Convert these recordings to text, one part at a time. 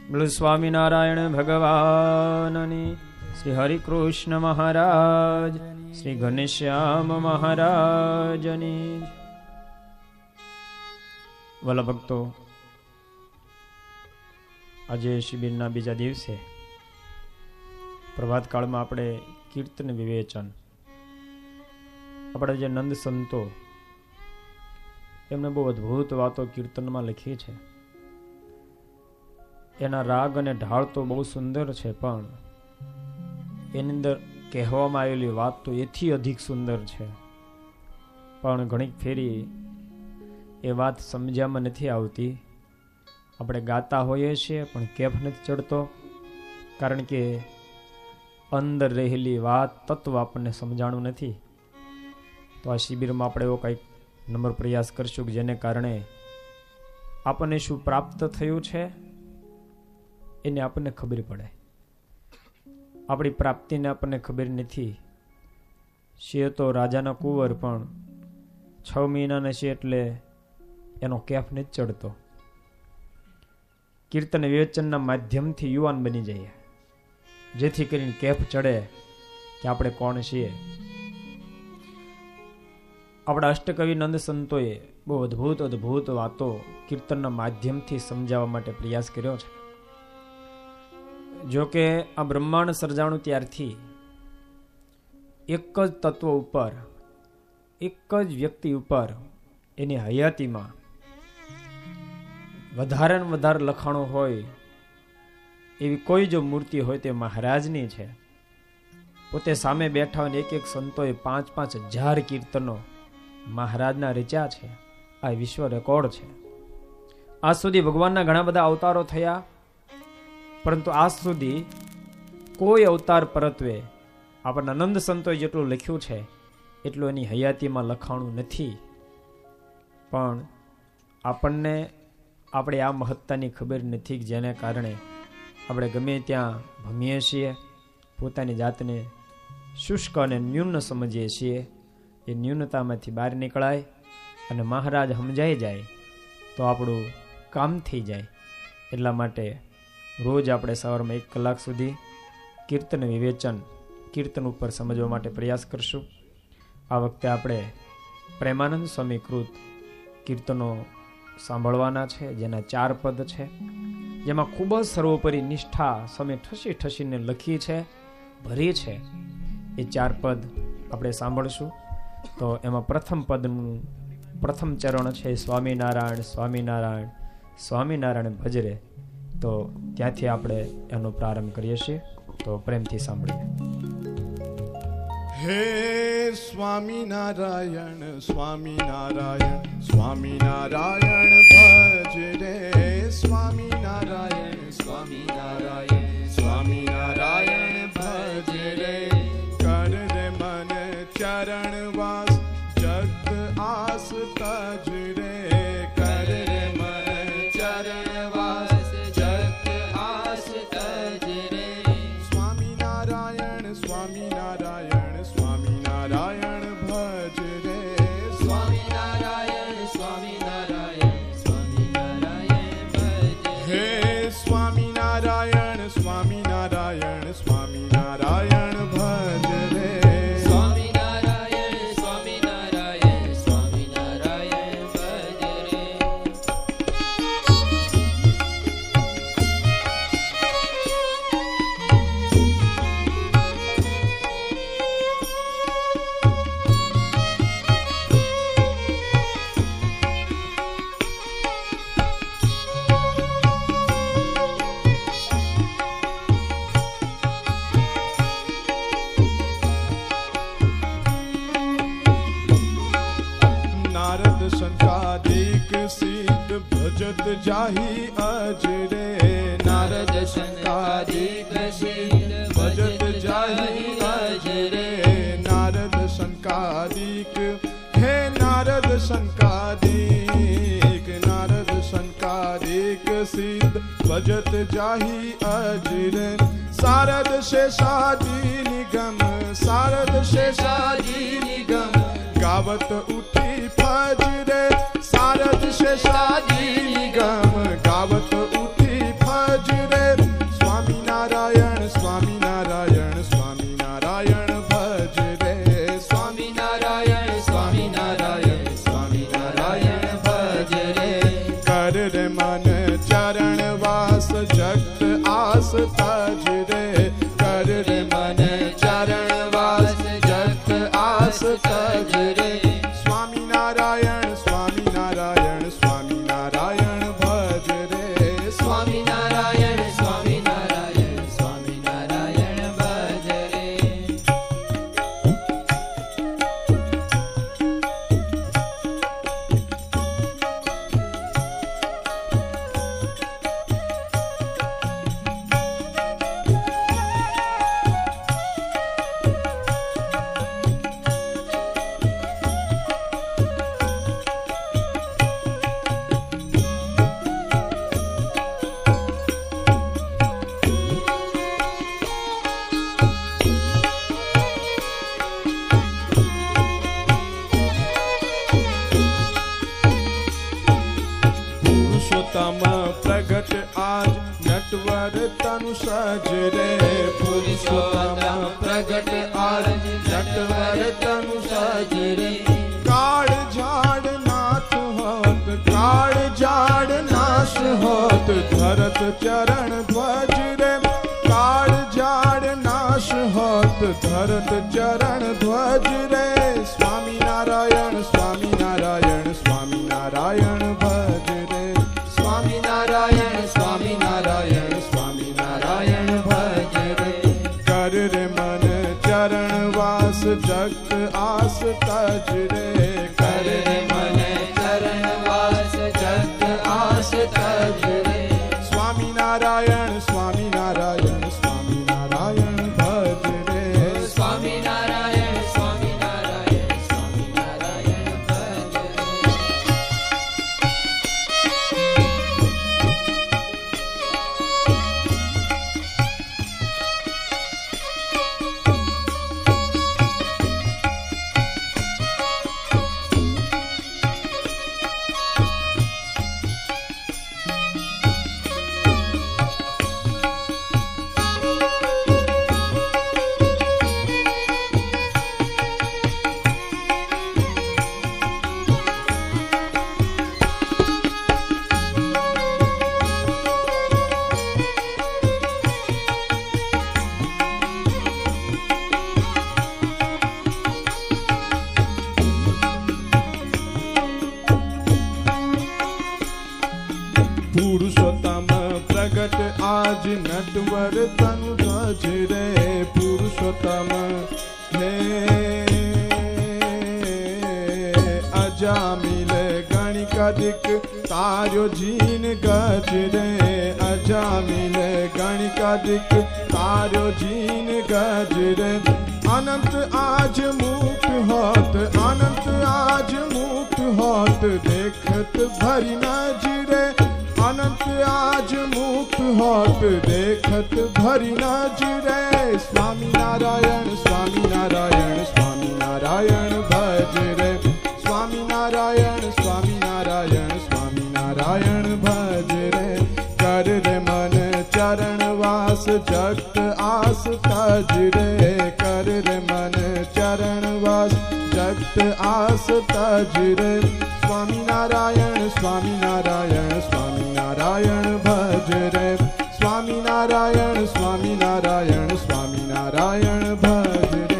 બોલો સ્વામિનારાયણ ભગવાનની, શ્રી હરિકૃષ્ણ મહારાજ, શ્રી ઘનશ્યામ મહારાજની. વાલા ભક્તો, આજે શિબિરના બીજા દિવસે પ્રભાત કાળમાં આપણે કીર્તન વિવેચન, આપણા જે નંદ સંતો એમને બહુ અદ્ભુત વાતો કીર્તનમાં લખી છે. એના રાગ અને ઢાળ તો બહુ સુંદર છે, પણ એની અંદર કહેવામાં આવેલી વાત તો એથી અધિક સુંદર છે. પણ ઘણી ફેરી એ વાત સમજ્યામાં નથી આવતી. આપણે ગાતા હોઈએ છીએ પણ કેફ નથી ચડતો, કારણ કે અંદર રહેલી વાત તત્વ આપણને સમજાણું નથી. તો આ શિબિરમાં આપણે એવો કંઈક નમ્ર પ્રયાસ કરશું કે જેને કારણે આપણને શું પ્રાપ્ત થયું છે એને આપણને ખબર પડે. આપણી પ્રાપ્તિને આપણને ખબર નથી. છે તો રાજાના કુંવર, પણ 6 મહિનાના છે એટલે એનો કેફ નથી ચડતો. કીર્તન વિવેચનના માધ્યમથી યુવાન બની જઈએ, જેથી કરીને કેફ ચડે કે આપણે કોણ છીએ. આપણા અષ્ટકવિ નંદ સંતોએ બહુ અદ્ભુત અદ્ભુત વાતો કીર્તનના માધ્યમથી સમજાવવા માટે પ્રયાસ કર્યો છે. જો કે આ બ્રહ્માંડ સર્જાણું ત્યારથી એક જ તત્વ ઉપર, એક જ વ્યક્તિ ઉપર, એની હયાતીમાં વધારે ને વધારે લખાણો હોય એવી કોઈ જો મૂર્તિ હોય તે મહારાજની છે. પોતે સામે બેઠા હોય, એક એક સંતોએ 5-5 હજાર કીર્તનો મહારાજના રચ્યા છે. આ વિશ્વ રેકોર્ડ છે. આજ સુધી ભગવાનના ઘણા બધા અવતારો થયા, પરંતુ આજ સુધી કોઈ અવતાર પરત્વે આપણા નંદ સંતોએ જેટલું લખ્યું છે એટલું એની હયાતીમાં લખાણું નથી. પણ આપણને આપણે આ મહત્તાની ખબર નથી, કે જેને કારણે આપણે ગમે ત્યાં ભમીએ છીએ, પોતાની જાતને શુષ્ક અને ન્યૂન સમજીએ છીએ. એ ન્યૂનતામાંથી બહાર નીકળાય અને મહારાજ સમજાઈ જાય તો આપણું કામ થઈ જાય. એટલા માટે રોજ આપણે સવારમાં 1 કલાક સુધી કીર્તન વિવેચન, કીર્તન ઉપર સમજવા માટે પ્રયાસ કરશું. આ વખતે આપણે પ્રેમાનંદ સ્વામી કૃત કીર્તનો સાંભળવાના છે, જેના 4 પદ છે, જેમાં ખૂબ જ સર્વોપરી નિષ્ઠા સમય ઠસી ઠસીને લખી છે, ભરી છે. એ 4 પદ આપણે સાંભળશું. તો એમાં પ્રથમ પદનું પ્રથમ ચરણ છે સ્વામિનારાયણ સ્વામિનારાયણ સ્વામિનારાયણ ભજરે. તો ત્યાંથી આપણે એનો પ્રારંભ કરીએ છીએ. તો પ્રેમથી સાંભળીએ. હે સ્વામિનારાયણ સ્વામિનારાયણ સ્વામિનારાયણ ભજરે. સ્વામિનારાયણ સ્વામિનારાયણ સ્વામિનારાયણ ભજરે. કર રે મન ચરણ વાસ જગત આસ તજરે. કર રે મન ચરણ વાસ જગત આસ તજરે. સ્વામિનારાયણ સ્વામિનારાયણ સ્વામિનારાયણ ભજરે. સ્વામિનારાયણ સ્વામિનારાયણ સ્વામિનારાયણ ભજરે. હે સ્વામિનારાયણ સ્વામિનારાયણ સ્વામિનારાયણ ભજરે. ભજત જાહી અજરે. નારદ શંકાદિક સિદ્ધ ભજત જાહી અજરે. નારદ શંકાદિક, હે નારદ શંકાદિક, નારદ શંકાદિક સિદ્ધ ભજત જાહી અજરે. શારદ શેષાજી નિગમ, શારદ શેષાજી નિગમ ગાવત ઉઠી ફજરે. શારદ શેષાજી નિગમ ગાવત ઉઠી ફજરે. रे मन चरण वास जगत आस तज रे, कर रे मन चरण वास जगत आस तज रे। स्वामी नारायण स्वामी नारायण स्वामी नारायण भज रे, स्वामी नारायण स्वामी नारायण स्वामी नारायण भज रे। पुरुषोत्तम प्रगट आज नटवर तनु सज रे, पुरुषोत्तम प्रगट आज नटवर तनु सज रे। काळ झाड़ नाथ होत, काळ झाड़ नाश होत, धरत चरण ध्वज रे। काळ झाड़ नाश होत, धरत चरण ध्वज रे। स्वामी नारायण स्वामी नारायण स्वामी नारायण भज रे, स्वामी नारायण स्वामी नारायण स्वामी नारायण भज रे। कर रे मन चरण वास जगत आस तज रे, कर रे मन चरण वास जगत आस तज रे। स्वामी नारायण स्वामी नारायण स्वामी नारायण भज रे, स्वामी नारायण स्वामी नारायण स्वामी नारायण भज रे। पुरुषोत्तम प्रगट आज नटवर तनु ध्वज रे, पुरुषोत्तम हे अजामिल गणिकादिक तार्यो जीन गज रे, अजामिल गणिकादिक तार्यो जीन गज रे। अनंत आज मुक्त होत, अनंत आज मुक्त होत, देखत भरी नजरे। अनंत आज मुक्त होत, देखत भरी नजरे। स्वामी नारायण स्वामी नारायण स्वामी नारायण भज रे, स्वामी नारायण स्वामी नारायण स्वामी नारायण भज रे। कर रे मन चरण वास जगत आस तज रे, कर रे मन चरण वास जगत आस तज रे। स्वामी नारायण स्वामी नारायण स्वामी नारायण भज रे, स्वामी नारायण स्वामी नारायण स्वामी नारायण भज रे।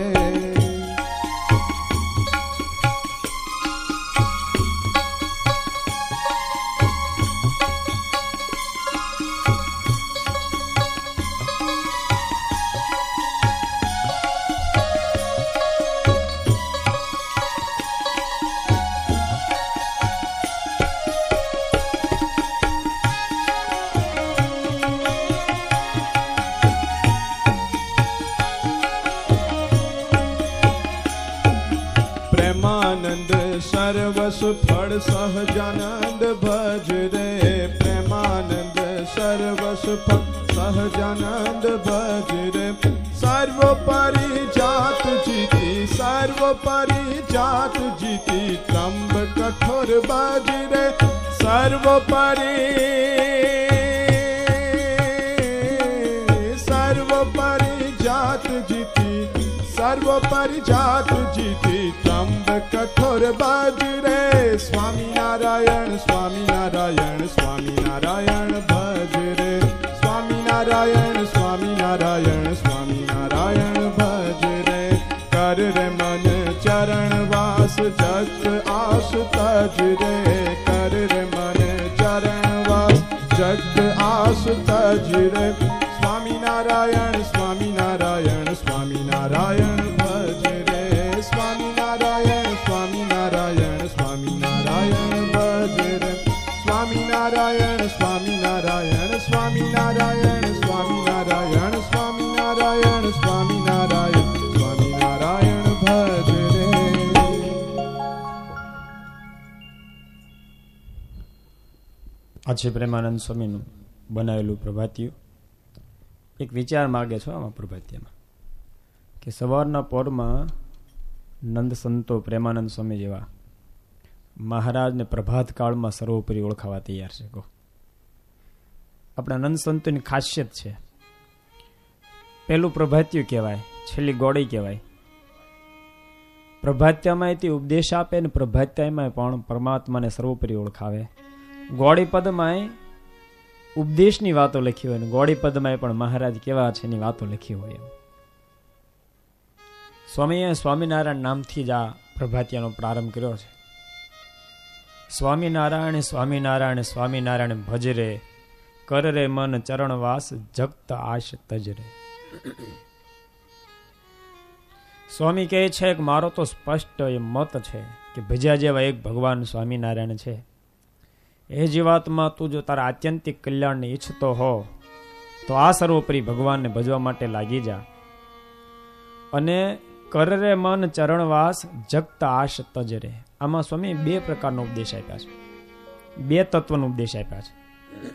प्रेमानंद सर्वस फल सहजानंद भज रे, प्रेमानंद सर्वस फल सहजानंद भज रे। सर्वोपरि जात जीती, सर्वोपरि जात जीती, त्रंब कठोर भज रे। सर्वोपरि सर्वोपरि जात जीती, सर्वोपरि जात जीती, त्रंब कठोर भज रे। स्वामी नारायण स्वामी नारायण નારાયણ સ્વામી નારાયણ ભજ રે સ્વામી નારાયણ સ્વામી નારાયણ સ્વામી નારાયણ ભજ રે કર રે મન ચરણ વાસ જગત આસ તજ રે કર રે મન ચરણ વાસ જગત આસ તજ રે સ્વામી નારાયણ સ્વામી નારાયણ સ્વામી નારાયણ ભજ રે સ્વામી નારાયણ સ્વામી નારાયણ સ્વામી નારાયણ ભજ રે સ્વામી નારાયણ સ્વામી નારાયણ સ્વામી નારાયણ સ્વામી નારાયણ સ્વામી નારાયણ સ્વામી નારાયણ સ્વામી નારાયણ ભજ રે. આ છે પ્રેમાનંદ સ્વામીનું બનાવેલું પ્રભાતિયું. એક વિચાર માગે છો આમાં પ્રભાતિયામાં કે સવારના પોરમાં નંદ સંતો પ્રેમાનંદ સ્વામી જેવા મહારાજને પ્રભાત કાળમાં સર્વોપરી ઓળખાવા તૈયાર છે. કહો આપણા નંદ સંતોની ખાસિયત છે. પહેલું પ્રભાતિયું કહેવાય, છેલ્લી ગોળી કહેવાય. પ્રભાત્યામાં ઉપદેશ આપે ને પ્રભાત્યામાં પણ પરમાત્માને સર્વોપરી ઓળખાવે. ગોળી પદમાં ઉપદેશની વાતો લખી હોય ને ગોળી પદમાં પણ મહારાજ કેવા છે એની વાતો લખી હોય. સ્વામીએ સ્વામિનારાયણ નામથી જ આ પ્રભાતિયાનો પ્રારંભ કર્યો છે. સ્વામિનારાયણ સ્વામિનારાયણ સ્વામિનારાયણ ભજ રે કર રે મન ચરણવાસ જગત આશ તજ રે. સ્વામી કહે છે કે મારો તો સ્પષ્ટ એ મત છે કે ભજ્યા જેવા એક ભગવાન સ્વામિનારાયણ છે. એ જીવાતમાં તું જો તારા આત્યંતિક કલ્યાણને ઈચ્છતો હો તો આ સર્વોપરી ભગવાનને ભજવા માટે લાગી જા. અને કર રે મન ચરણવાસ જગત આશ તજ રે. આમાં સ્વામી બે પ્રકારનો ઉપદેશ આપ્યા છે, બે તત્વનો ઉપદેશ આપ્યા છે.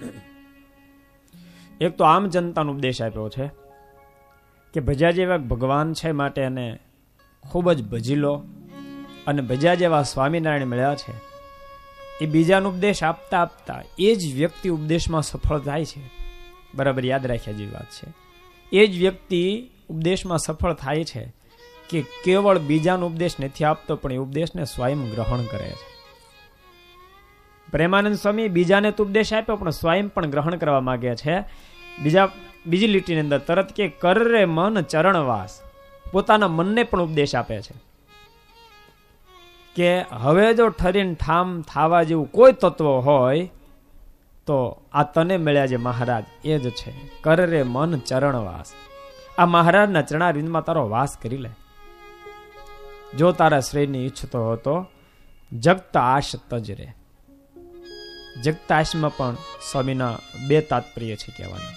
એક તો આમ જનતાનો ઉપદેશ આપ્યો છે કે ભજ્યા જેવા ભગવાન છે માટે એને ખૂબ જ ભજી લો અને ભજ્યા જેવા સ્વામિનારાયણ મળ્યા છે. એ બીજાનો ઉપદેશ આપતા આપતા એ જ વ્યક્તિ ઉપદેશમાં સફળ થાય છે. બરાબર યાદ રાખ્યા જેવી વાત છે. એ જ વ્યક્તિ ઉપદેશમાં સફળ થાય છે કે કેવળ બીજાનો ઉપદેશ નથી આપતો પણ એ ઉપદેશને સ્વયં ગ્રહણ કરે છે. પ્રેમાનંદ સ્વામી બીજાને તો ઉપદેશ આપ્યો પણ સ્વયં પણ ગ્રહણ કરવા માંગે છે. બીજી લીટીની અંદર તરત કે કર રે મન ચરણવાસ, પોતાના મનને પણ ઉપદેશ આપે છે કે હવે જો ઠરીને ઠામ થાવા જેવું કોઈ તત્વ હોય તો આ તને મળ્યા જે મહારાજ એ જ છે. કર રે મન ચરણવાસ, આ મહારાજના ચરણારવિંદમાં તારો વાસ કરી લે. જો તારા શ્રેયની ઈચ્છતો હતો જગત આશ તજ રે. જગત આશમાં પણ સ્વામીના બે તાત્પર્ય છે કહેવાના.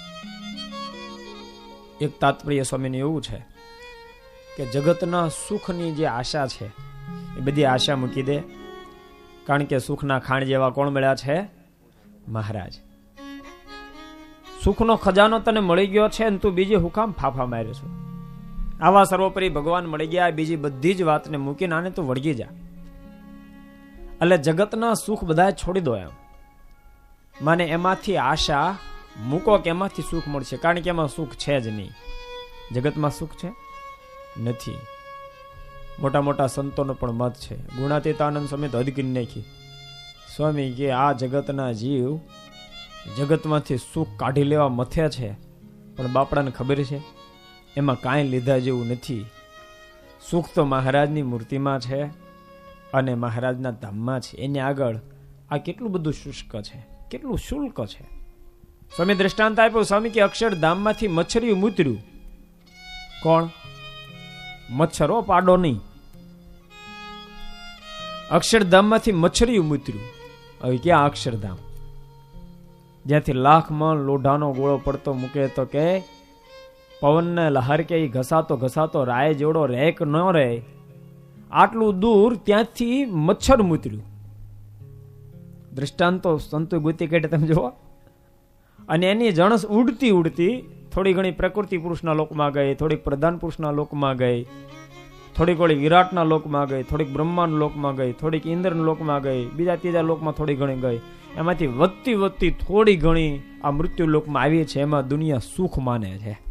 એક તાત્પર્ય સ્વામીનું એવું છે કે જગતના સુખની જે આશા છે એ બધી આશા મૂકી દે, કારણ કે સુખના ખાણ જેવા કોણ મળ્યા છે? મહારાજ. સુખનો ખજાનો તને મળી ગયો છે અને તું બીજી હુકામ ફાફા માર્યો છું. આવા સર્વોપરી ભગવાન મળી ગયા, બીજી બધી જ વાતને મૂકીને આને તું વળગી જા. એટલે જગતના સુખ બધા છોડી દો એમ. મને એમાંથી આશા મૂકો કે એમાંથી સુખ મળશે, કારણ કે એમાં સુખ છે જ નહીં. જગતમાં સુખ છે નથી. મોટા મોટા સંતોનો પણ મત છે. ગુણાતીતાનંદ સ્વામી તો હદ કરી નાખી. સ્વામી કે આ જગતના જીવ જગતમાંથી સુખ કાઢી લેવા મથે છે, પણ બાપડાને ખબર છે એમાં કાંઈ લીધા જેવું નથી. સુખ તો મહારાજની મૂર્તિમાં છે અને મહારાજના ધામમાં છે. એની આગળ આ કેટલું બધું શુષ્ક છે, કેટલું શુલ્ક છે. સ્વામી દ્રષ્ટાંત આપ્યું. સ્વામી કે અક્ષરધામમાંથી મચ્છરિયું મૂતર્યું. કોણ? મચ્છરો, પાડો નહીં. અક્ષરધામમાંથી મચ્છરિયું મૂતર્યું. હવે ક્યાં અક્ષરધામ? જ્યાંથી લાખ મણ લોઢાનો ગોળો પડતો મૂકે તો કે પવનને લહાર કે ઘસાતો ઘસાતો રાય જેવડો રહે કે ન રહે, આટલું દૂર ત્યાંથી મચ્છર મૂતર્યું. દ્રષ્ટાંતો સંતો ગુતી કાઢે તમે જુઓ. અને એની જણસ ઉડતી ઉડતી થોડી ઘણી પ્રકૃતિ પુરુષના લોકમાં ગઈ, થોડીક પ્રધાન પુરુષના લોકમાં ગઈ, થોડીક ઓળી વિરાટના લોકમાં ગઈ, થોડીક બ્રહ્માના લોકમાં ગઈ, થોડીક ઇન્દ્રના લોકમાં ગઈ, બીજા ત્રીજા લોકમાં થોડી ઘણી ગઈ. એમાંથી વધતી વધતી થોડી ઘણી આ મૃત્યુ લોકમાં આવી છે. એમાં દુનિયા સુખ માને છે.